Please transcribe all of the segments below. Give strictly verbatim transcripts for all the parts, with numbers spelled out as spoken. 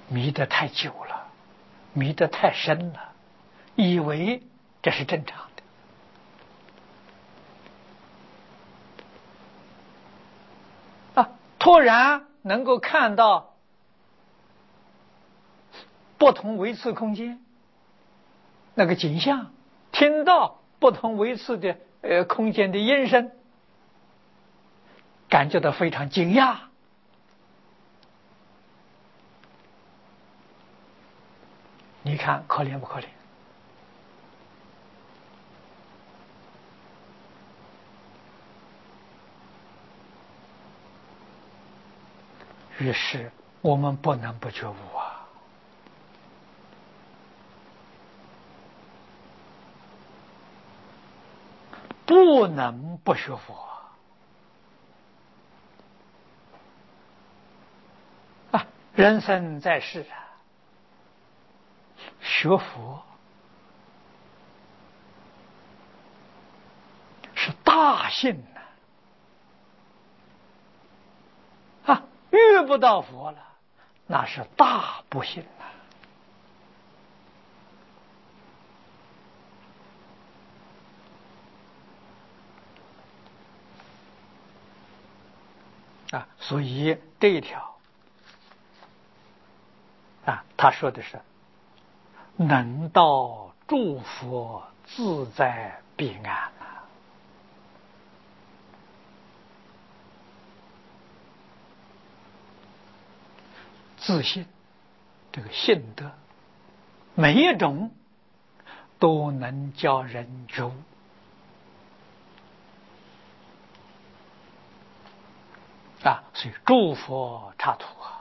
迷得太久了，迷得太深了，以为这是正常的啊，突然能够看到不同维次空间那个景象，听到不同维次的呃空间的音声，感觉到非常惊讶。你看可怜不可怜？于是我们不能不觉悟啊！不能不学佛啊！人生在世啊，学佛是大幸呐！啊，遇不到佛了，那是大不幸呐！啊，所以这一条啊，他说的是能到诸佛自在彼岸啊。自信这个信德，每一种都能叫人觉悟啊！所以诸佛刹土啊，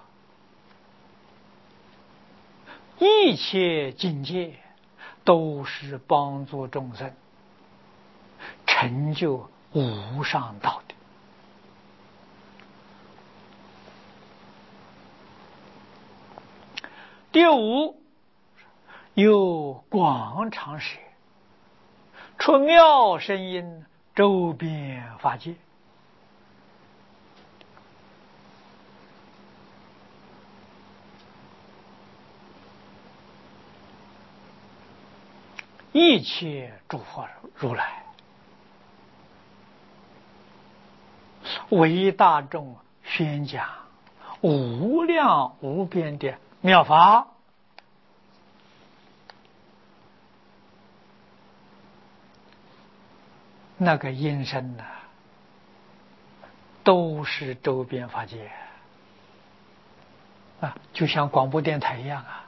一切境界都是帮助众生成就无上道的。第五，有广长舌，出妙声音，周遍法界。一切诸佛如来为大众宣讲无量无边的妙法，那个音声呢，都是周边法界啊，就像广播电台一样啊。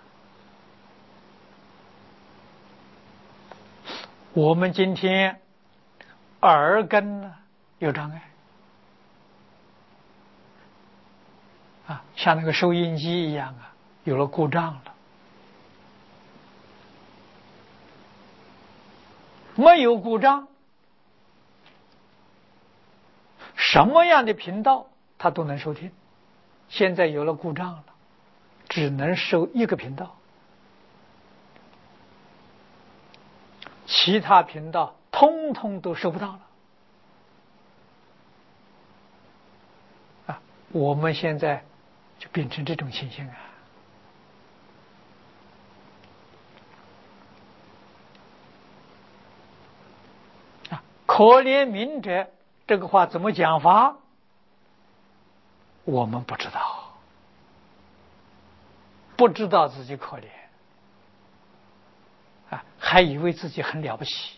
我们今天耳根呢有障碍啊，像那个收音机一样啊，有了故障了。没有故障，什么样的频道它都能收听。现在有了故障了，只能收一个频道，其他频道通通都收不到了啊！我们现在就变成这种情形啊！啊，可怜悯者这个话怎么讲法？我们不知道，不知道自己可怜啊，还以为自己很了不起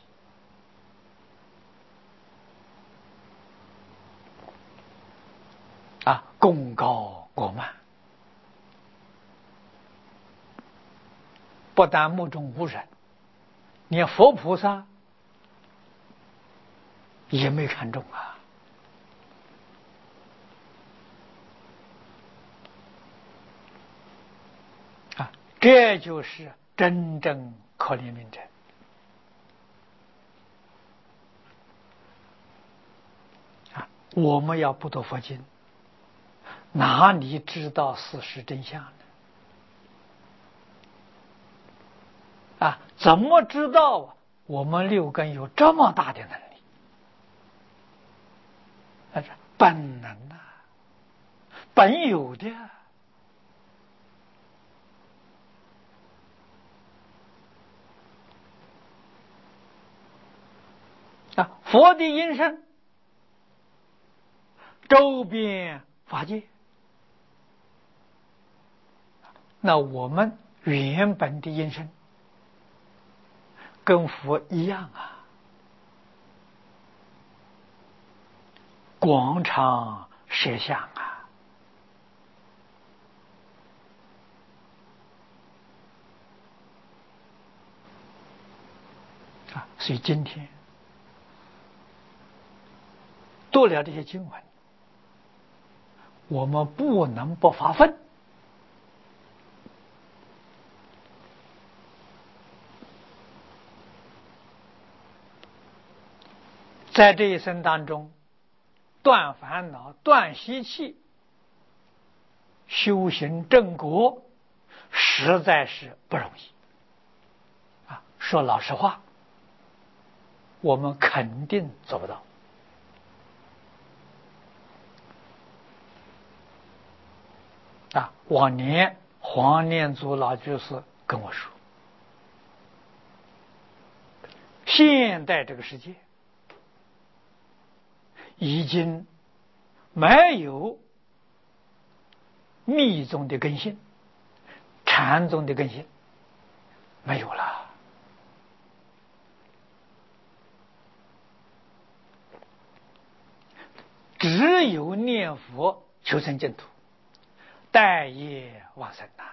啊，功高过慢，不但目中无人，连佛菩萨也没看中啊！啊，这就是真正可怜悯者啊！我们要不读佛经，哪里知道事实真相呢？啊，怎么知道我们六根有这么大的能力？那是本能啊，本有的佛的音声周遍法界，那我们原本的音声跟佛一样啊，广长舌相啊，啊，所以今天读了这些经文，我们不能不发奋，在这一生当中断烦恼、断习气、修行正果，实在是不容易啊！说老实话，我们肯定做不到啊！往年黄念祖老居士跟我说，现代这个世界已经没有密宗的根性，禅宗的根性没有了，只有念佛求生净土，待业往生呐！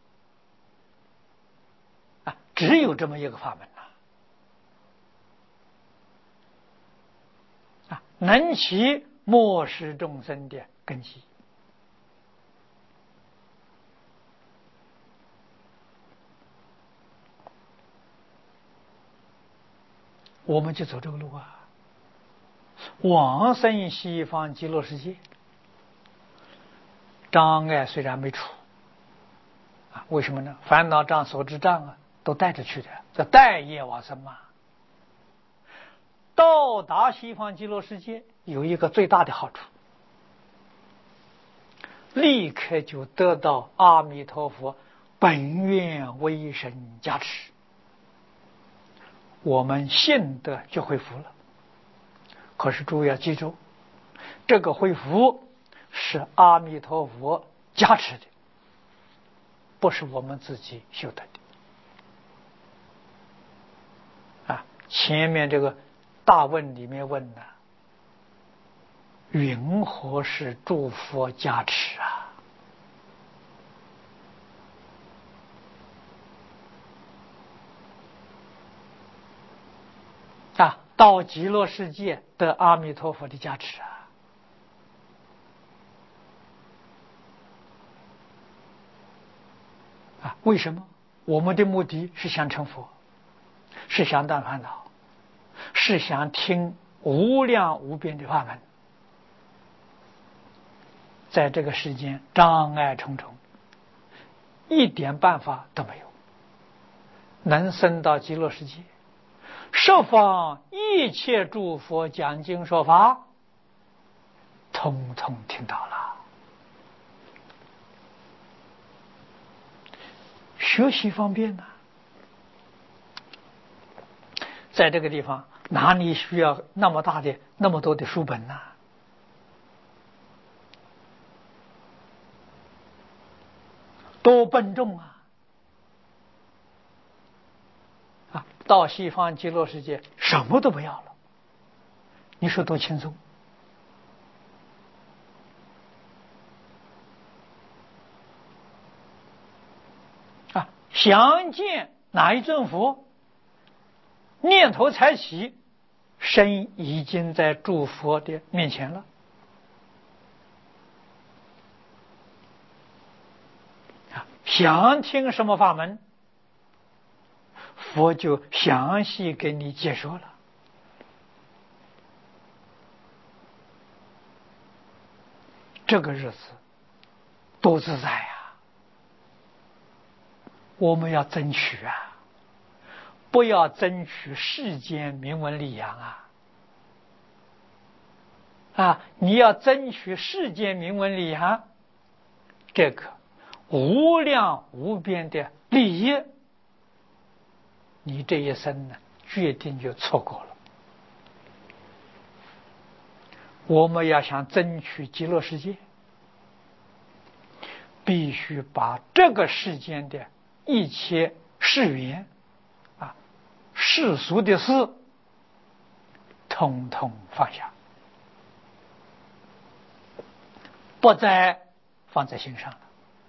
啊，只有这么一个法门呐！啊，能起末世众生的根基。我们就走这个路啊，往生西方极乐世界，障碍虽然没除啊，为什么呢？烦恼障、所知障啊，都带着去的，这带业往生嘛。到达西方极乐世界有一个最大的好处，立刻就得到阿弥陀佛本愿威神加持，我们信德就恢复了。可是诸位要记住，这个恢复是阿弥陀佛加持的，不是我们自己修得的啊。前面这个大问里面问的，云何是诸佛加持啊？啊，到极乐世界得阿弥陀佛的加持啊！啊，为什么？我们的目的是想成佛，是想断烦恼，是想听无量无边的法门。在这个世间障碍重重，一点办法都没有，能升到极乐世界，十方一切诸佛讲经说法，通通听到了。学习方便呢、啊，在这个地方哪里需要那么大的那么多的书本呢、啊？多笨重啊！啊，到西方极乐世界什么都不要了，你说多轻松啊！想见哪一尊佛，念头才起，身已经在诸佛的面前了。啊，想听什么法门，佛就详细给你解说了。这个日子多自在呀！我们要争取啊，不要争取世间名闻利养啊！啊，你要争取世间名闻利养，这个无量无边的利益，你这一生呢，决定就错过了。 我们要想争取极乐世界，必须把这个世间的一切世缘啊、世俗的事，统统放下，不再放在心上了。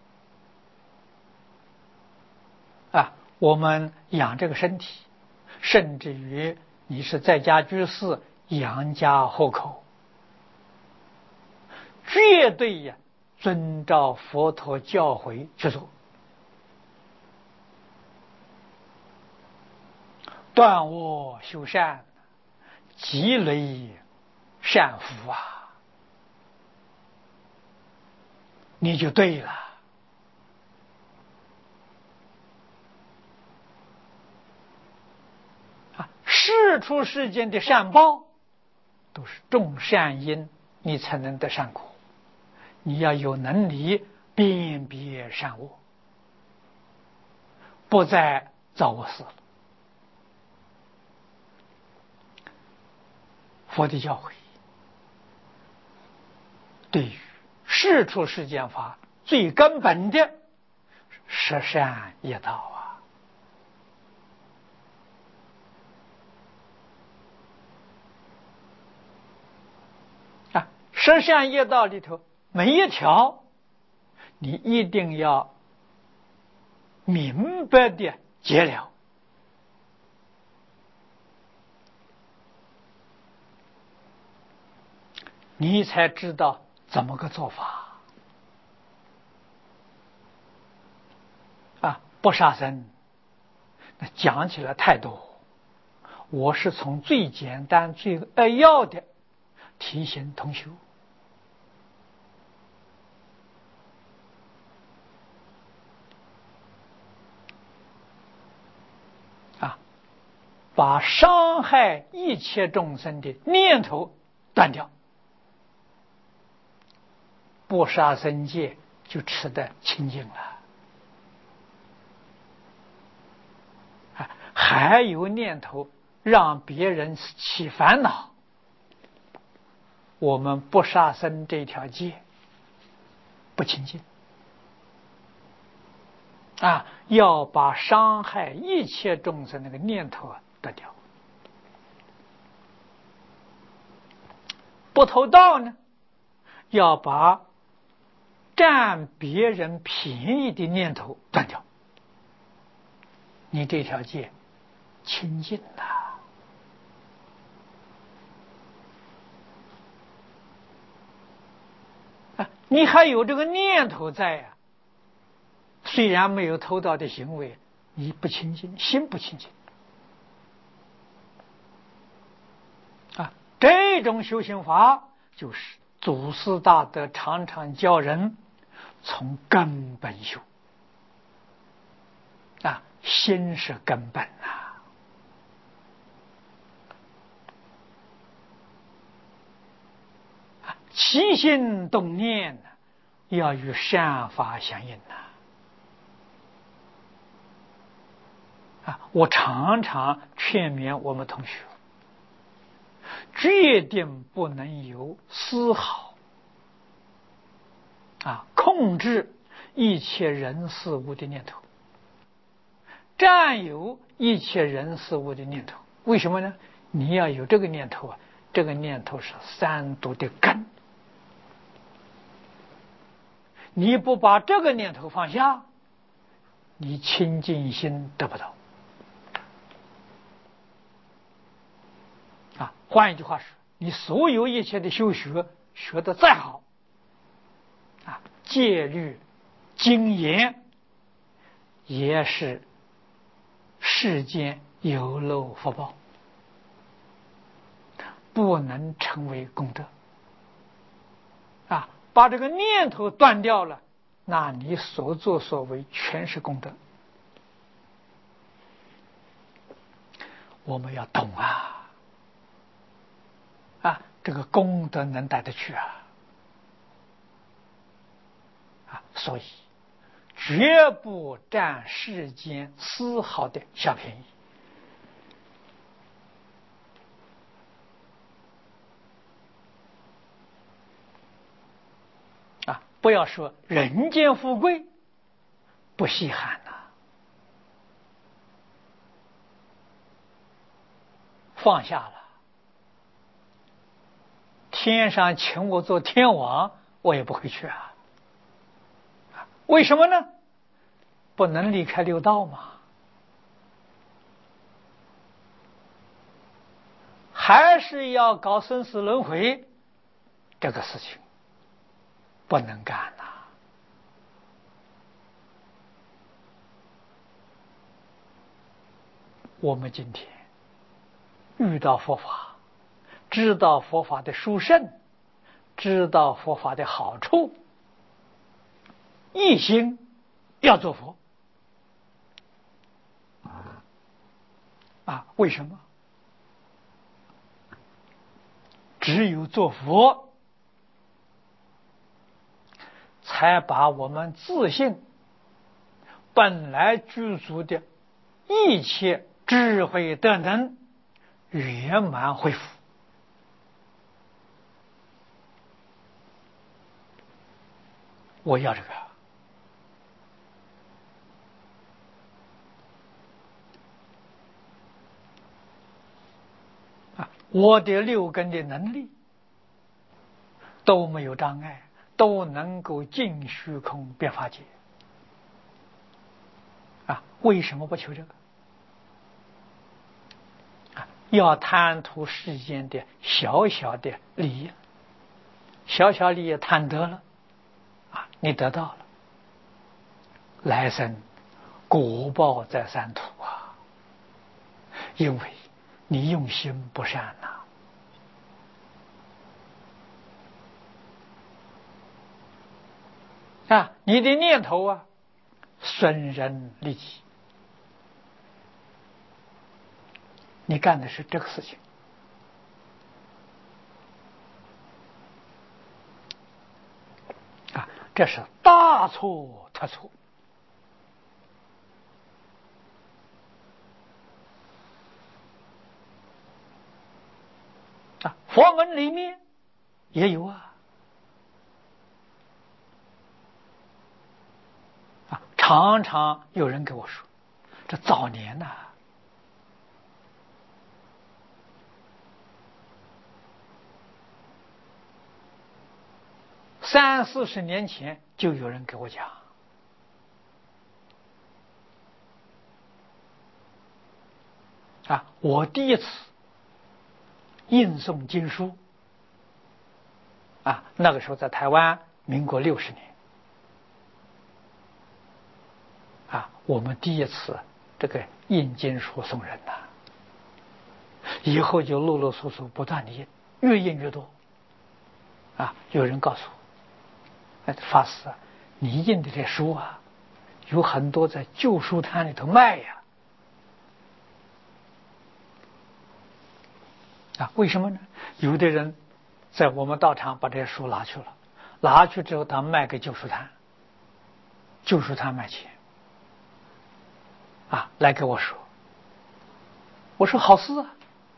啊，我们养这个身体，甚至于你是在家居士、养家糊口，绝对呀遵照佛陀教诲去做，断恶修善，积累善福啊，你就对了。啊，世出世间的善报，都是种善因，你才能得善果。你要有能力辨别善恶，不再造恶事了。佛的教诲对于世出世间法最根本的十善业道啊！啊，十善业道里头每一条，你一定要明白的解了，你才知道怎么个做法啊！不杀生，那讲起来太多，我是从最简单、最扼要的提醒同学啊，把伤害一切众生的念头断掉，不杀生戒就吃得清净了。啊，还有念头让别人起烦恼，我们不杀生这条戒不清净啊，要把伤害一切众生那个念头啊断掉。不偷盗呢，要把占别人便宜的念头断掉，你这条戒清净了。啊，你还有这个念头在啊，虽然没有偷盗的行为，你不清净，心不清净啊。这种修行法就是祖师大德常常教人从根本修啊，心是根本啊。起心动念要与善法相应呐！啊，我常常劝勉我们同学，决定不能有丝毫啊控制一切人事物的念头，占有一切人事物的念头。为什么呢？你要有这个念头啊，这个念头是三毒的根。你不把这个念头放下，你清净心得不到啊。换一句话说，你所有一切的修学学得再好啊，戒律精严，也是世间有漏福报，不能成为功德啊。把这个念头断掉了，那你所作所为全是功德。我们要懂啊啊，这个功德能带得去啊啊，所以绝不占世间丝毫的小便宜不要说人间富贵，不稀罕呐、啊，放下了。天上请我做天王，我也不会去啊。为什么呢？不能离开六道嘛，还是要搞生死轮回，这个事情不能干呐、啊。我们今天遇到佛法，知道佛法的殊胜，知道佛法的好处，一心要做佛啊！为什么？只有做佛，才把我们自信本来具足的一切智慧德能圆满恢复。我要这个啊！我的六根的能力都没有障碍，都能够尽虚空变法界啊！为什么不求这个？啊，要贪图世间的小小的利益，小小利益贪得了啊，你得到了，来生果报在三途啊！因为你用心不善呐、啊，啊，你的念头啊，损人利己，你干的是这个事情啊，这是大错特错。啊，佛门里面也有啊，啊，常常有人跟我说，这早年呐、啊，三四十年前就有人给我讲，啊，我第一次印诵经书，啊，那个时候在台湾，民国六十年，啊，我们第一次这个印经书送人呐、啊，以后就陆陆续续不断的印，越印越多，啊，有人告诉我，哎，法师啊，你印的这书啊，有很多在旧书摊里头卖呀，啊，为什么呢？有的人在我们道场把这些书拿去了，拿去之后他卖给旧书摊，旧书摊卖钱，啊，来跟我说，我说好事啊，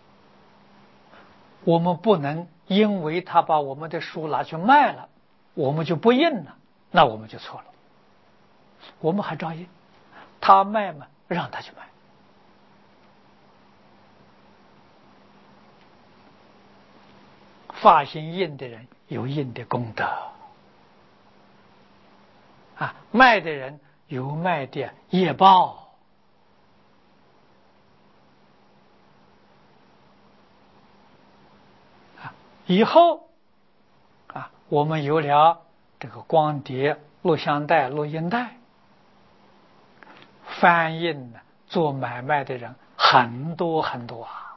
我们不能因为他把我们的书拿去卖了，我们就不印了，那我们就错了，我们还照印，他卖嘛，让他去卖。发心印的人有印的功德啊，卖的人有卖的业报啊。以后啊，我们有了这个光碟、录像带、录音带，翻印呢，做买卖的人很多很多啊。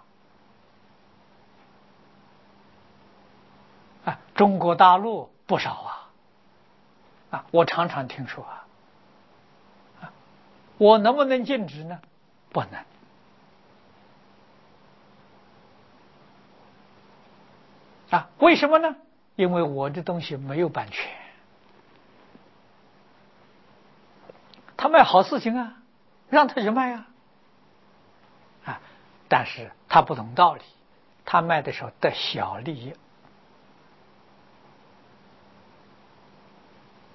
啊，中国大陆不少啊，啊，我常常听说啊，啊，我能不能禁止呢？不能。啊，为什么呢？因为我的东西没有版权，他卖好事情啊，让他去卖啊，啊，但是他不懂道理，他卖的时候得小利益。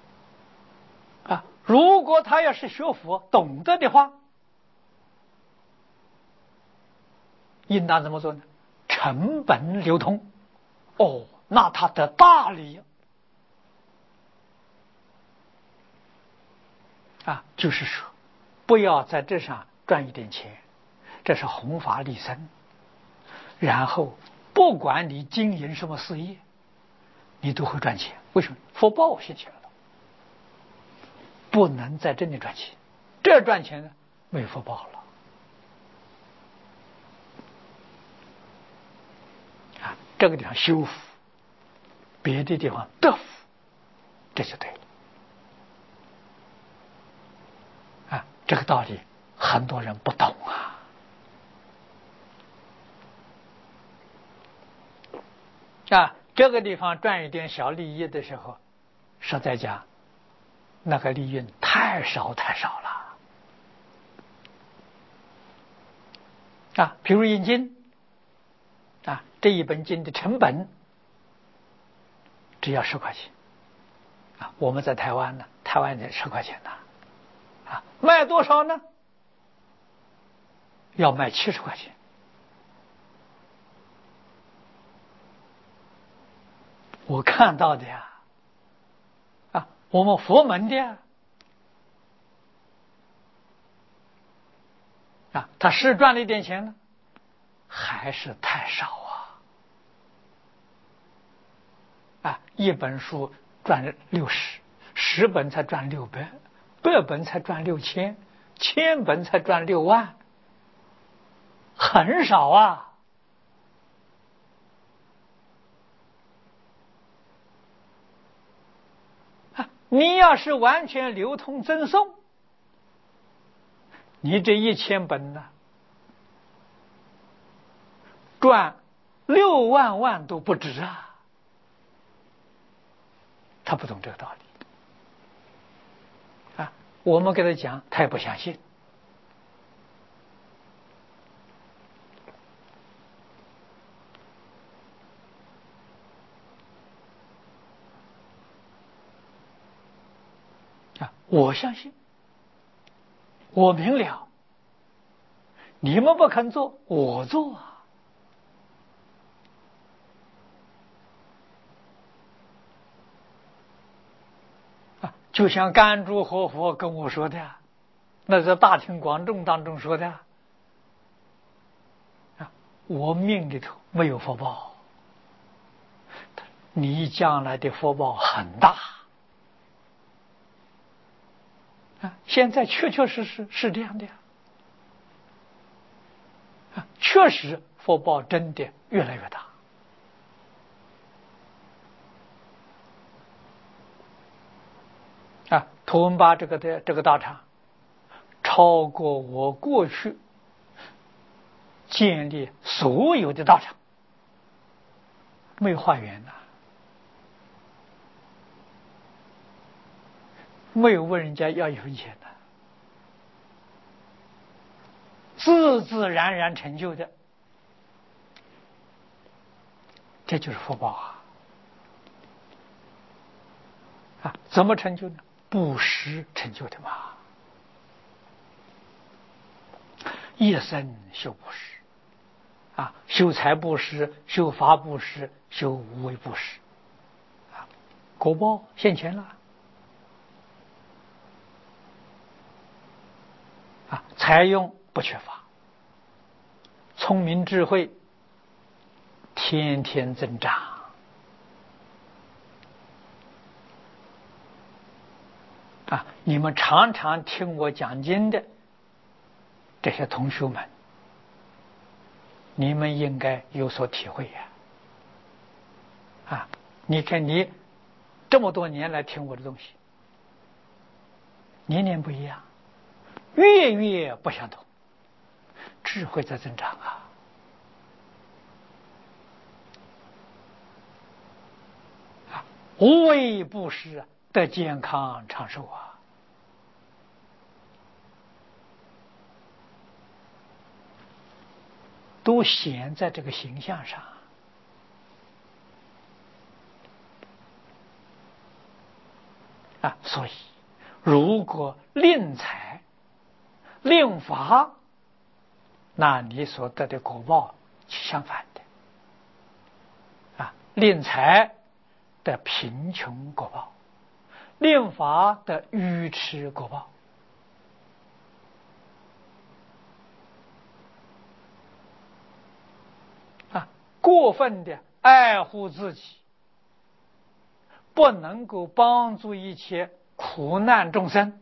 如果他要是学佛懂得的话，应当怎么做呢？成本流通。哦，那他得大利益啊！就是说，不要在这上赚一点钱，这是弘法利生。然后，不管你经营什么事业，你都会赚钱。为什么？福报现前了，不能在这里赚钱。这赚钱呢，没福报了啊！这个地方修福，别的地方得福，这就对了啊！这个道理很多人不懂啊。啊，这个地方赚一点小利益的时候，实在讲，那个利润太少太少了啊！比如印经啊，这一本经的成本只要十块钱啊，我们在台湾呢，台湾的十块钱呢，啊，卖多少呢？要卖七十块钱。我看到的呀，啊，我们佛门的呀，啊，他是赚了一点钱呢，还是太少啊！啊，一本书赚六十，十本才赚六百，百本才赚六千，千本才赚六万，很少啊！你要是完全流通赠送，你这一千本呢，赚六万万都不止啊！他不懂这个道理啊，我们给他讲，他也不相信啊。我相信，我明了，你们不肯做，我做啊。就像甘珠活佛跟我说的，那在大庭广众当中说的啊，我命里头没有福报，你将来的福报很大啊！现在确确实实是这样的啊，确实福报真的越来越大啊！图文巴这个的这个道场，超过我过去建立所有的道场，没有化缘呐、没有问人家要一分钱的，自自然然成就的，这就是福报啊！啊，怎么成就呢？布施成就的嘛，一生修布施啊，修财布施，修法布施，修无为布施啊，果报现前了啊，财用不缺乏，聪明智慧天天增长啊！你们常常听我讲经的这些同学们，你们应该有所体会呀！啊，你看你这么多年来听我的东西，年年不一样，月月不相同，智慧在增长啊！啊，无为布施得健康长寿啊！都显在这个形象上啊，所以如果令财令罚，那你所得的果报是相反的啊。令财的贫穷果报，令罚的愚痴果报。啊，过分的爱护自己，不能够帮助一切苦难众生，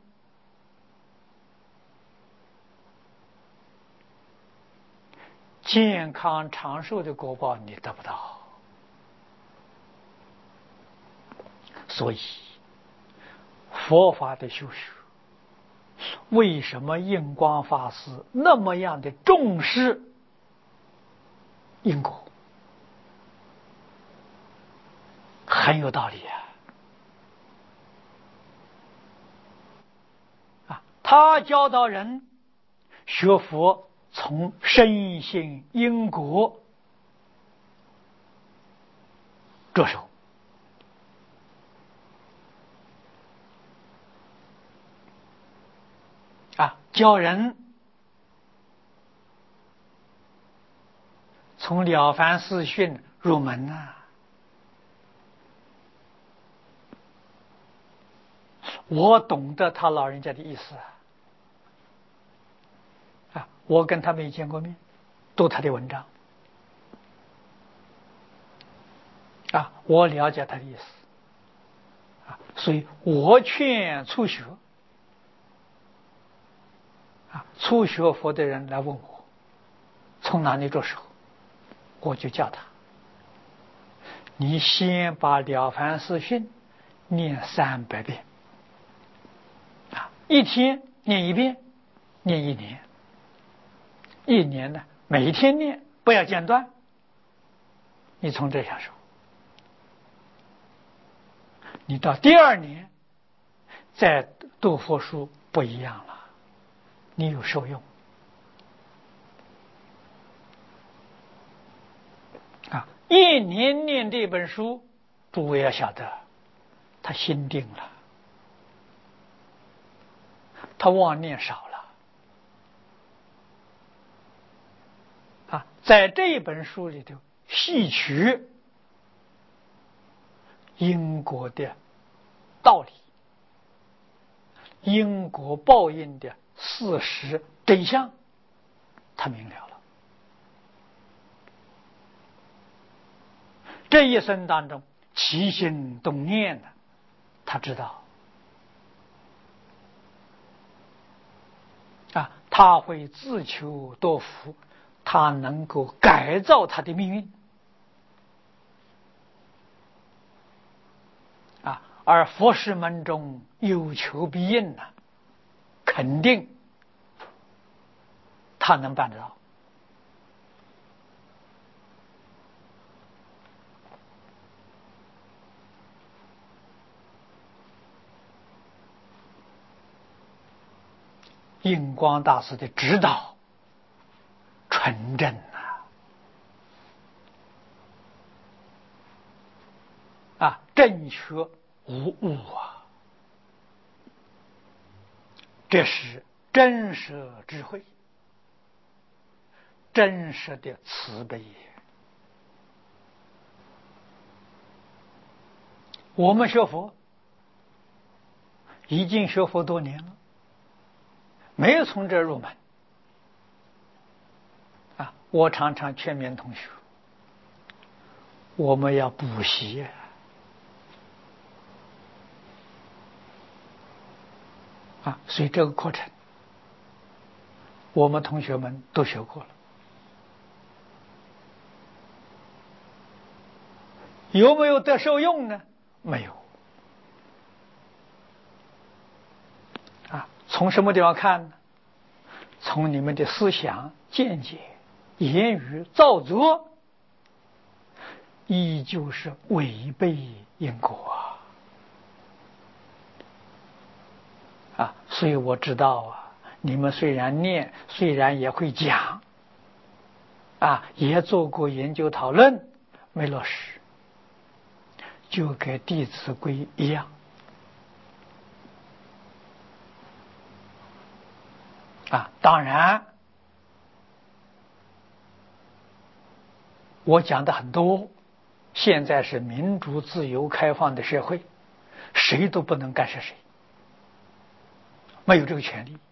健康长寿的果报你得不到。所以佛法的修学，为什么印光法师那么样的重视因果，很有道理啊！啊，他教导人学佛，从深信因果着手。啊，教人从《了凡四训》入门啊。我懂得他老人家的意思啊，啊，我跟他没见过面，读他的文章啊，我了解他的意思啊，所以我劝初学啊，初学佛的人来问我从哪里着手，我就叫他，你先把《了凡四训》念三百遍啊，一天念一遍，念一年，一年呢每一天念，不要间断，你从这下手，你到第二年再读佛书不一样了，你有受用啊！一年念这本书，诸位要晓得，他心定了，他妄念少了啊！在这本书里头吸取因果的道理，因果报应的事实真相，他明了了。这一生当中起心动念的，他知道啊，他会自求多福，他能够改造他的命运啊。而佛事门中有求必应啊，肯定他能办得到。印光大师的指导纯正啊，啊，正确无误啊，这是真实智慧，真实的慈悲。我们学佛已经学佛多年了，没有从这入门啊！我常常劝勉同学，我们要补习啊！所以这个课程，我们同学们都学过了，有没有得受用呢？没有啊！从什么地方看呢？从你们的思想见解、言语造作，依旧是违背因果啊！啊，所以我知道啊，你们虽然念，虽然也会讲啊，也做过研究讨论，没落实，就跟《弟子规》一样啊，当然，我讲的很多，现在是民主、自由、开放的社会，谁都不能干涉谁，没有这个权利。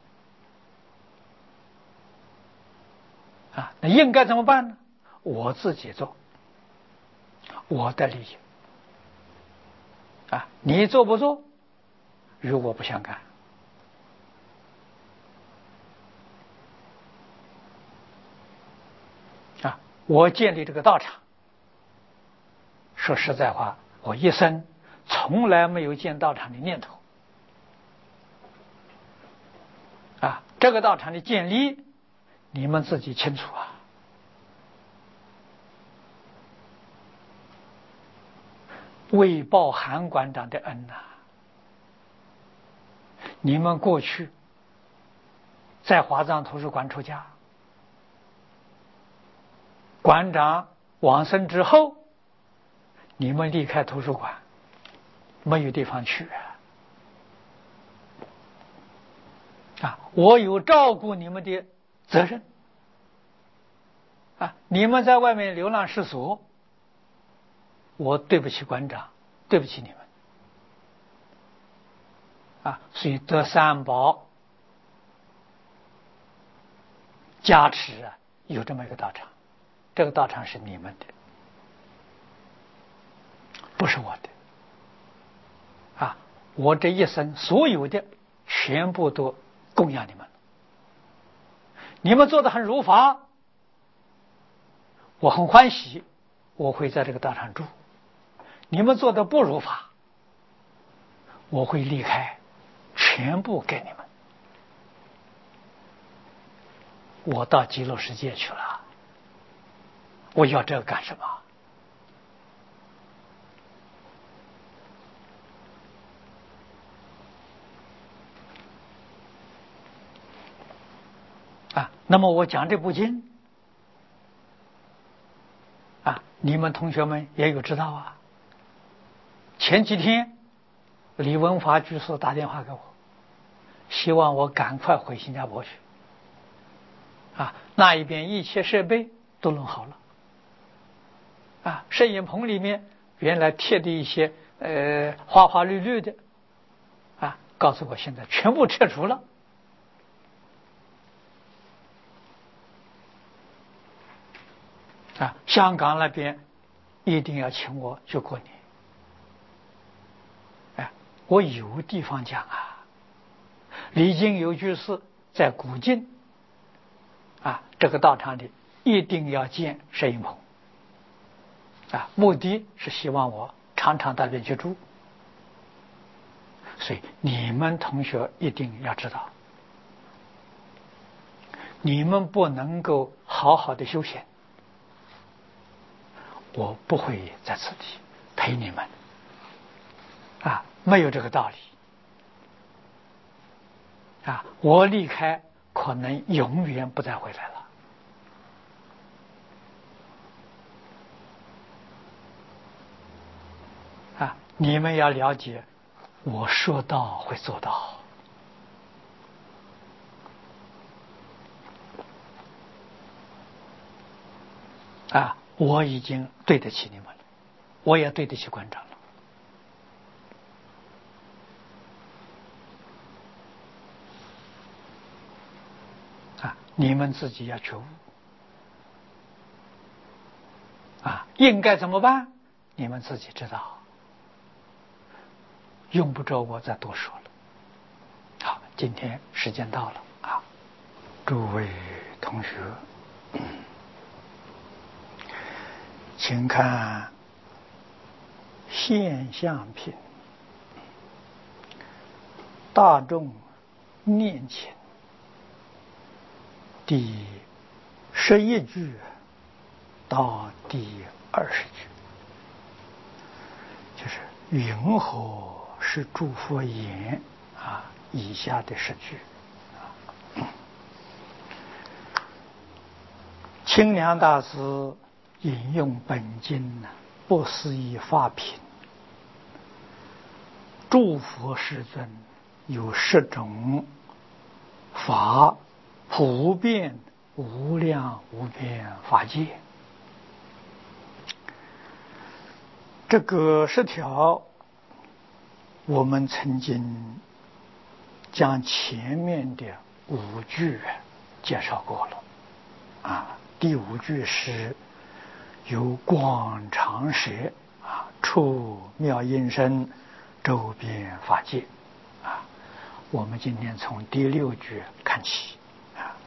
啊，那应该怎么办呢？我自己做，我的利益。啊，你做不做，与我不相干。啊，我建立这个道场，说实在话，我一生从来没有建道场的念头。啊，这个道场的建立，你们自己清楚啊。为报韩馆长的恩呐、啊，你们过去在华藏图书馆出家，馆长往生之后，你们离开图书馆，没有地方去啊！啊，我有照顾你们的责任啊！你们在外面流浪失所，我对不起馆长，对不起你们啊！所以得三宝加持啊，有这么一个道场，这个道场是你们的，不是我的啊！我这一生所有的全部都供养你们，你们做的很如法，我很欢喜，我会在这个道场住。你们做的不如法，我会离开，全部给你们。我到极乐世界去了，我要这个干什么？啊，那么我讲这部经啊，你们同学们也有知道啊。前几天李文华居士打电话给我，希望我赶快回新加坡去啊，那一边一切设备都弄好了啊，摄影棚里面原来贴的一些呃花花绿绿的啊，告诉我现在全部撤除了啊，香港那边一定要请我去过年。哎，我有地方讲啊，李金友居士在古晋啊这个道场里一定要建摄影棚啊，目的是希望我常常到那边去住。所以你们同学一定要知道，你们不能够好好的修行，我不会在此地陪你们啊，没有这个道理啊！我离开可能永远不再回来了啊！你们要了解，我说到会做到啊！我已经对得起你们了，我也对得起馆长了啊！你们自己要觉悟啊！应该怎么办？你们自己知道，用不着我再多说了。好，今天时间到了啊！诸位同学，请看现象品，大众念前第十一句到第二十句，就是云何是诸佛言啊？以下的十句。清凉大师引用本经呢，不思议法品，诸佛世尊有十种法普遍无量无边法界。这个十条，我们曾经将前面的五句介绍过了啊。第五句是有广长舌啊，处妙音声，周遍法界啊。我们今天从第六句看起啊，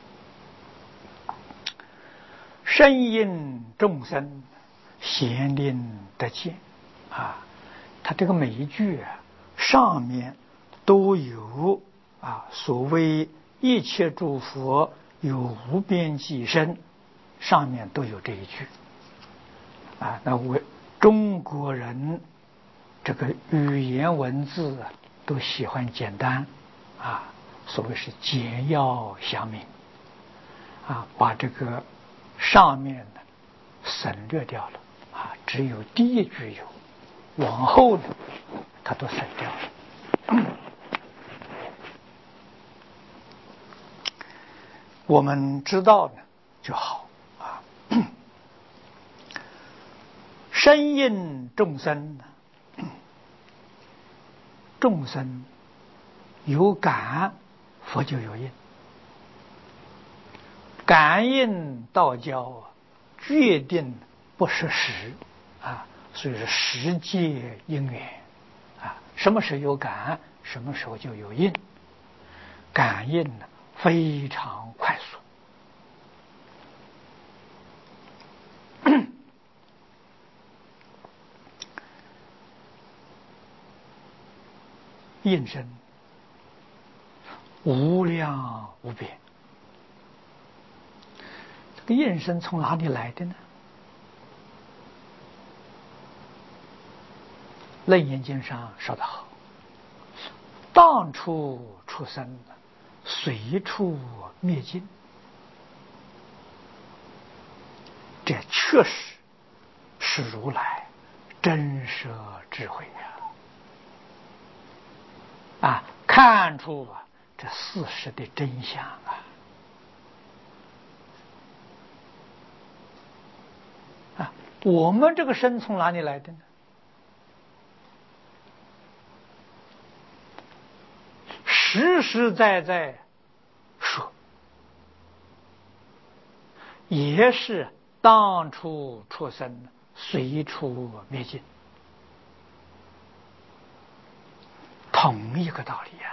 声音众生，咸令得见啊。它这个每一句啊，上面都有啊，所谓一切诸佛有无边际身，上面都有这一句啊。那我中国人这个语言文字啊，都喜欢简单啊，所谓是简要详明啊，把这个上面呢省略掉了啊，只有第一句有，往后呢它都省掉了。我们知道呢就好啊。声音众生呢，众生有感，佛就有应。感应道交决定不是时啊，所以是时界因缘啊。什么时候有感，什么时候就有应。感应呢非常快速。应声无量无边。这个应声从哪里来的呢？楞严经上说得好，当处出生，随处灭尽。这确实是如来真实智慧呀！啊，看出啊这事实的真相啊！啊，我们这个身从哪里来的呢？实实在在说，也是当处出生，随处灭尽，同一个道理呀！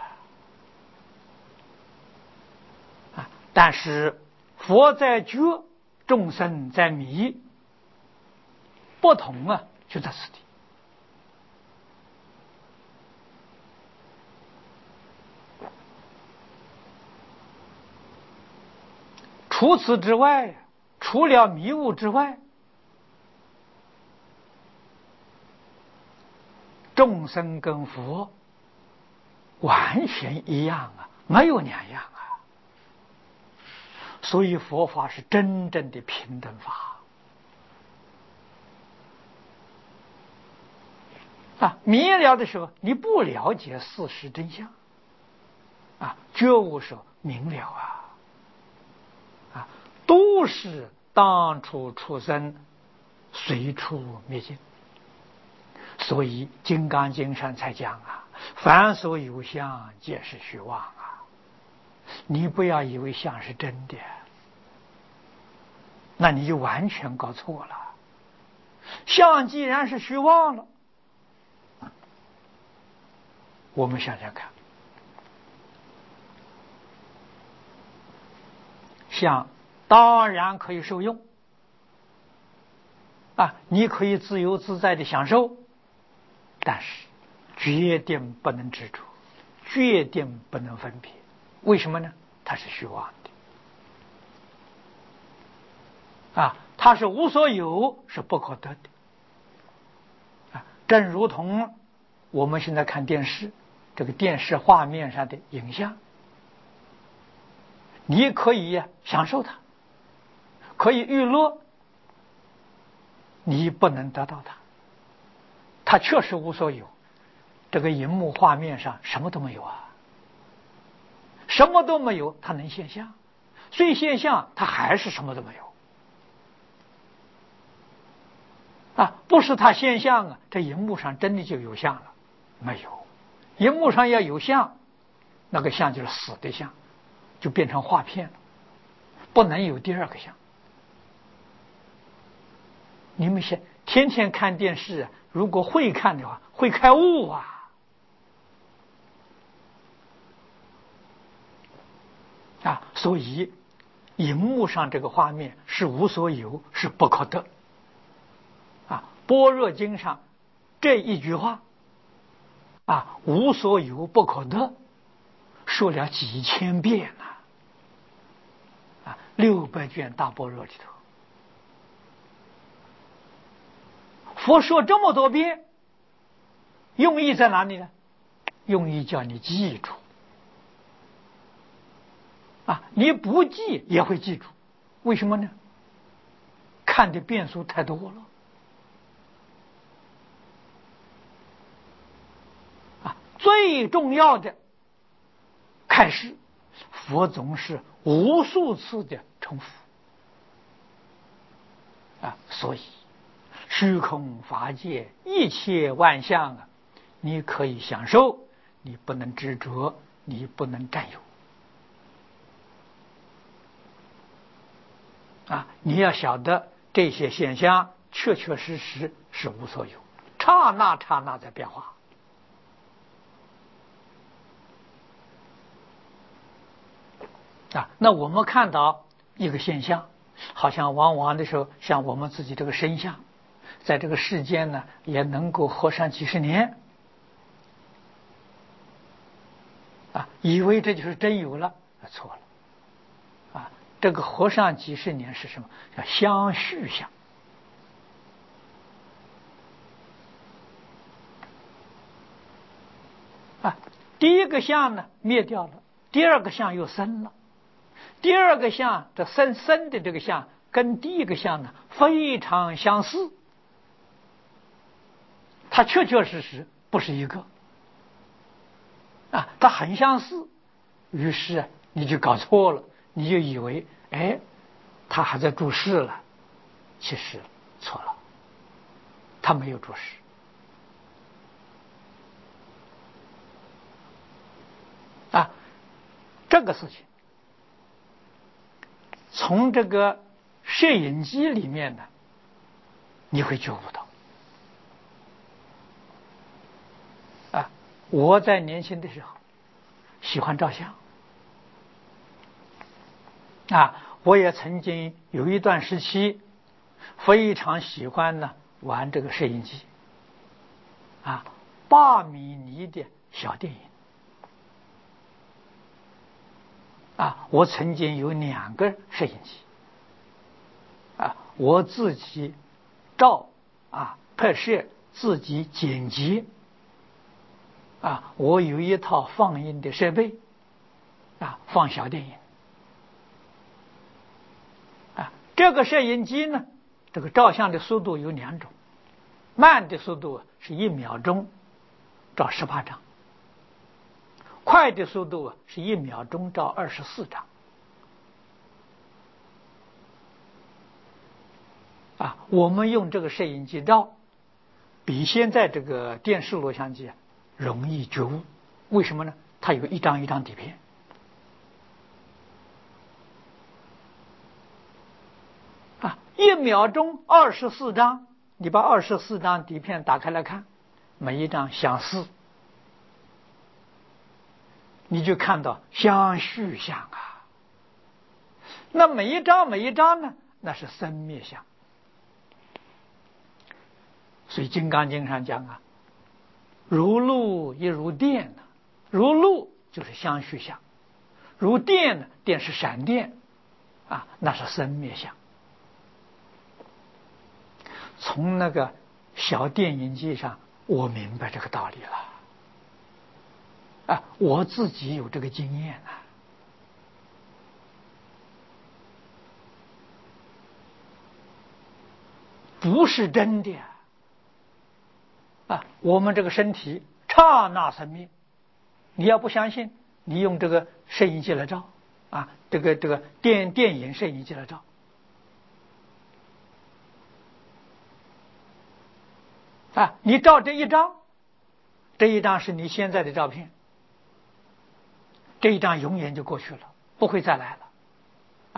啊，但是佛在觉，众生在迷，不同啊，就在此地。除此之外，除了迷雾之外，众生跟佛完全一样啊，没有两样啊。所以佛法是真正的平等法啊！迷了的时候，你不了解事实真相啊；觉悟时候明了啊。啊，都是当处出生，随处灭尽。所以《金刚经》上才讲啊，凡所有相，皆是虚妄啊！你不要以为相是真的，那你就完全搞错了。相既然是虚妄了，我们想想看，相当然可以受用啊，你可以自由自在的享受，但是决定不能执着，决定不能分别。为什么呢？它是虚妄的啊，它是无所有，是不可得的啊。正如同我们现在看电视，这个电视画面上的影像，你可以享受它，可以娱乐，你不能得到它，它确实无所有。这个荧幕画面上什么都没有啊， 什么都没有，它能现象；虽现象，它还是什么都没有。啊，不是它现象啊，这荧幕上真的就有像了？没有，荧幕上要有像，那个像就是死的像，就变成画片了，不能有第二个像。你们想，天天看电视啊，如果会看的话，会开悟啊！啊，所以荧幕上这个画面是无所有，是不可得。啊，般若经上这一句话啊，无所有不可得，说了几千遍了啊，六百卷大般若里头，佛说这么多遍，用意在哪里呢？用意叫你记住啊，你不记也会记住，为什么呢？看的变数太多了。最重要的开示，佛总是无数次的重复啊，所以虚空法界一切万象啊，你可以享受，你不能执着，你不能占有啊！你要晓得这些现象确确实实是无所有，刹那刹那在变化。啊，那我们看到一个现象，好像往往的时候，像我们自己这个身相，在这个世间呢，也能够活上几十年，啊，以为这就是真有了，啊，错了，啊，这个活上几十年是什么？叫相续相。啊，第一个相呢灭掉了，第二个相又生了。第二个相，这生生的这个相跟第一个相呢非常相似，它确确实实不是一个啊，它很相似，于是你就搞错了，你就以为哎，他还在注释了，其实错了，他没有注释啊，这个事情。从这个摄影机里面呢，你会觉悟到啊！我在年轻的时候喜欢照相啊，我也曾经有一段时期非常喜欢呢玩这个摄影机啊，八米厘的小电影啊，我曾经有两个摄影机啊，我自己照啊拍摄，自己剪辑啊，我有一套放映的设备啊，放小电影啊。这个摄影机呢，这个照相的速度有两种，慢的速度是一秒钟照十八张，快的速度是一秒钟照二十四张。啊，我们用这个摄影机照，比现在这个电视录像机容易觉悟。为什么呢？它有一张一张底片。啊，一秒钟二十四张，你把二十四张底片打开来看，每一张相似，你就看到相续相啊。那每一张每一张呢，那是生灭相。所以《金刚经》上讲啊，如露亦如电呢，如露就是相续相，如电呢，电是闪电啊，那是生灭相。从那个小电影机上，我明白这个道理了啊，我自己有这个经验啊。不是真的啊！我们这个身体刹那生灭，你要不相信， 你用这个摄影机来照啊，这个这个电电影摄影机来照啊，你照这一张，这一张是你现在的照片，这一张永远就过去了，不会再来了。